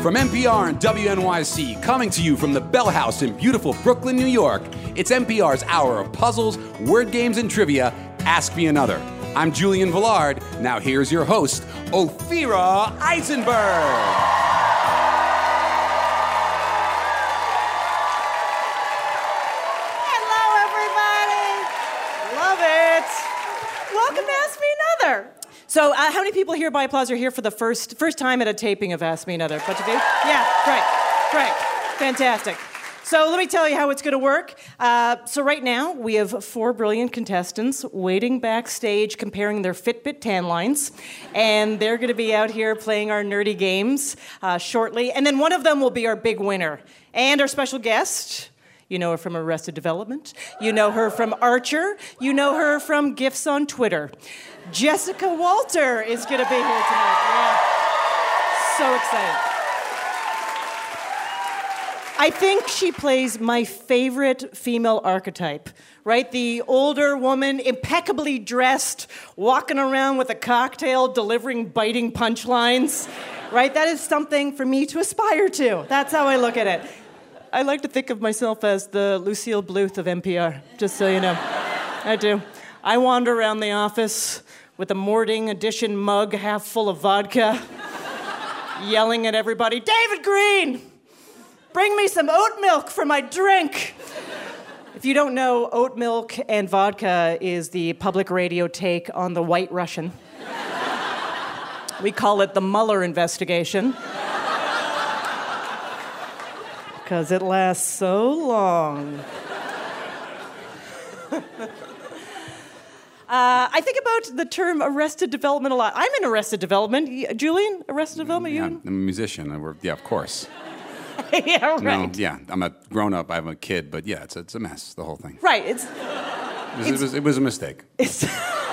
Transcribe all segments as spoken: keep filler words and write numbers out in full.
From N P R and W N Y C, coming to you from the Bell House in beautiful Brooklyn, New York, it's N P R's hour of puzzles, word games, and trivia, Ask Me Another. I'm Julian Villard. Now here's your host, Ophira Eisenberg. Welcome to Ask Me Another. So, uh, how many people here by applause are here for the first first time at a taping of Ask Me Another? Bunch of you? Yeah, great, great, fantastic. So let me tell you how it's going to work. Uh, so right now, we have four brilliant contestants waiting backstage comparing their Fitbit tan lines. And they're going to be out here playing our nerdy games uh, shortly. And then one of them will be our big winner. And our special guest... You know her from Arrested Development. You know her from Archer. You know her from GIFs on Twitter. Jessica Walter is going to be here tonight. Yeah. So excited. I think she plays my favorite female archetype, right? The older woman, impeccably dressed, walking around with a cocktail, delivering biting punchlines, right? That is something for me to aspire to. That's how I look at it. I like to think of myself as the Lucille Bluth of N P R, just so you know. I do. I wander around the office with a Morning Edition mug half full of vodka, yelling at everybody, David Green, bring me some oat milk for my drink. If you don't know, oat milk and vodka is the public radio take on the White Russian. We call it the Mueller investigation. Because it lasts so long. uh, I think about the term Arrested Development a lot. I'm in Arrested Development. Julian, Arrested Development, yeah, you? I'm a musician. I work, yeah, of course. Yeah, right. No, yeah, I'm a grown-up. I have a kid, but yeah, it's, it's a mess, the whole thing. Right, it's... It was, it was, it was a mistake. It's...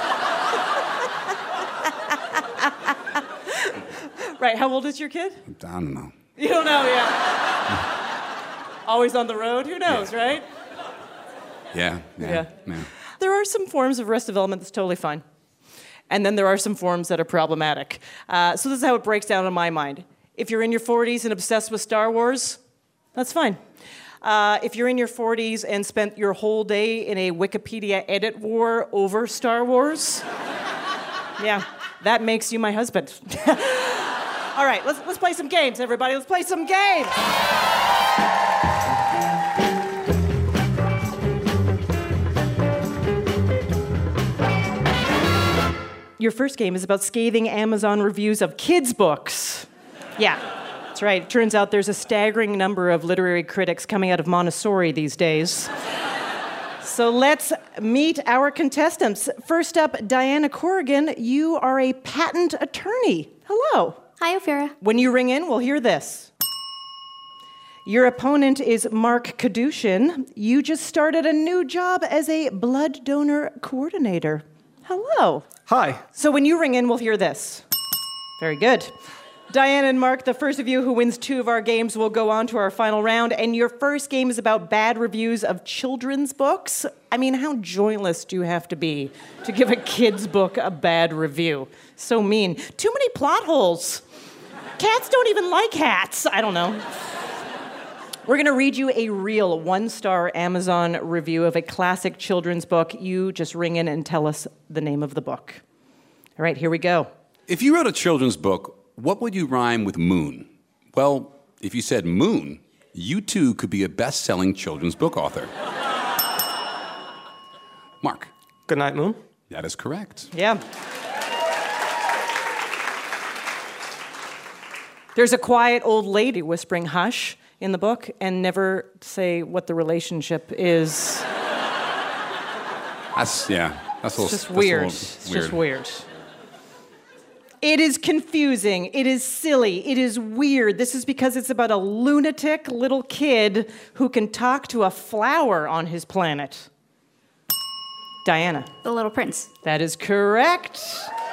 Right, how old is your kid? I don't know. You don't know, yeah. Always on the road? Who knows, yeah. right? Yeah, yeah, yeah, yeah. There are some forms of Arrested Development that's totally fine. And then there are some forms that are problematic. Uh, so this is how it breaks down in my mind. If you're in your forties and obsessed with Star Wars, that's fine. Uh, if you're in your forties and spent your whole day in a Wikipedia edit war over Star Wars, yeah, that makes you my husband. All right, let's, let's play some games, everybody. Let's play some games. Your first game is about scathing Amazon reviews of kids' books. Yeah, that's right. It turns out there's a staggering number of literary critics coming out of Montessori these days. So let's meet our contestants. First up, Diana Corrigan, you are a patent attorney. Hello. Hi, Ophira. When you ring in, we'll hear this. Your opponent is Mark Kadushin. You just started a new job as a blood donor coordinator. Hello. Hi. So when you ring in, we'll hear this. Very good. Diane and Mark, the first of you who wins two of our games will go on to our final round. And your first game is about bad reviews of children's books. I mean, how joyless do you have to be to give a kid's book a bad review? So mean. Too many plot holes. Cats don't even like hats. I don't know. We're going to read you a real one-star Amazon review of a classic children's book. You just ring in and tell us the name of the book. All right, here we go. If you wrote a children's book, what would you rhyme with moon? Well, if you said moon, you too could be a best-selling children's book author. Mark. Good night, Moon. That is correct. Yeah. There's a quiet old lady whispering hush in the book and never say what the relationship is. That's, yeah. That's a little, It's just that's weird. A It's weird. just weird. It is confusing. It is silly. It is weird. This is because it's about a lunatic little kid who can talk to a flower on his planet. Diana. The Little Prince. That is correct.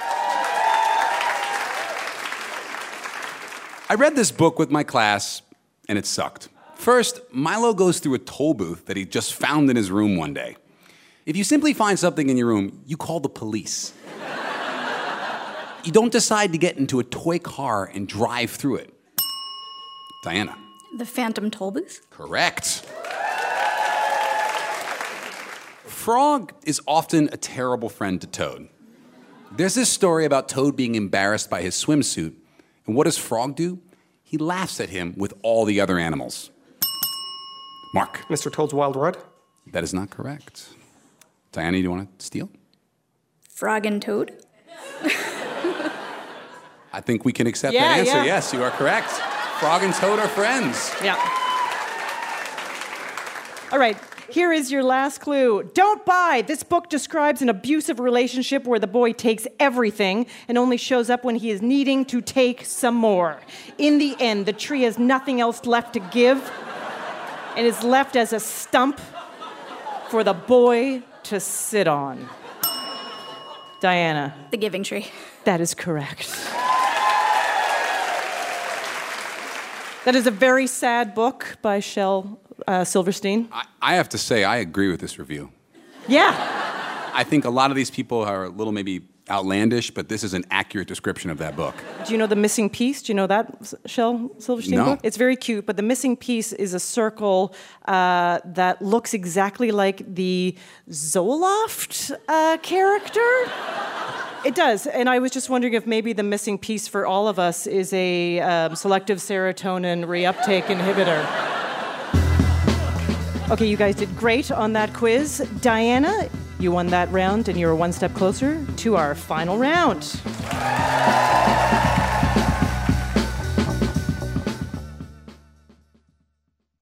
I read this book with my class, and it sucked. First, Milo goes through a toll booth that he just found in his room one day. If you simply find something in your room, you call the police. You don't decide to get into a toy car and drive through it. Diana. The Phantom Toll Booth. Correct. Frog is often a terrible friend to Toad. There's this story about Toad being embarrassed by his swimsuit, and what does Frog do? He laughs at him with all the other animals. Mark. Mister Toad's Wild Ride. That is not correct. Diana, do you want to steal? Frog and Toad. I think we can accept Yeah, that answer. yeah. Yes, you are correct. Frog and Toad are friends. Yeah. All right, here is your last clue. Don't buy. This book describes an abusive relationship where the boy takes everything and only shows up when he is needing to take some more. In the end, the tree has nothing else left to give and is left as a stump for the boy to sit on. Diana. The Giving Tree. That is correct. That is a very sad book by Shel uh, Silverstein. I, I have to say, I agree with this review. Yeah. I think a lot of these people are a little maybe outlandish, but this is an accurate description of that book. Do you know The Missing Piece? Do you know that Shel Silverstein No. book? It's very cute, but The Missing Piece is a circle uh, that looks exactly like the Zoloft uh, character. It does, and I was just wondering if maybe the missing piece for all of us is a um, selective serotonin reuptake inhibitor. Okay, you guys did great on that quiz. Diana, you won that round, and you're one step closer to our final round.